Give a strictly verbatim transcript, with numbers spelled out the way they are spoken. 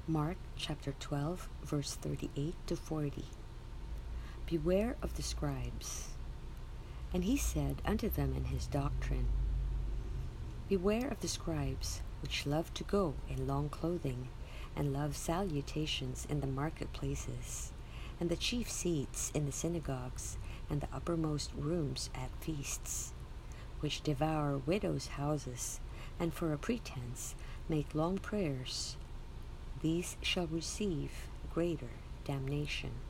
Mark chapter twelve, verse thirty-eight to forty. Beware of the scribes. And he said unto them in his doctrine, Beware of the scribes, which love to go in long clothing, and love salutations in the marketplaces, and the chief seats in the synagogues, and the uppermost rooms at feasts, which devour widows' houses, and for a pretense make long prayers. These shall receive greater damnation.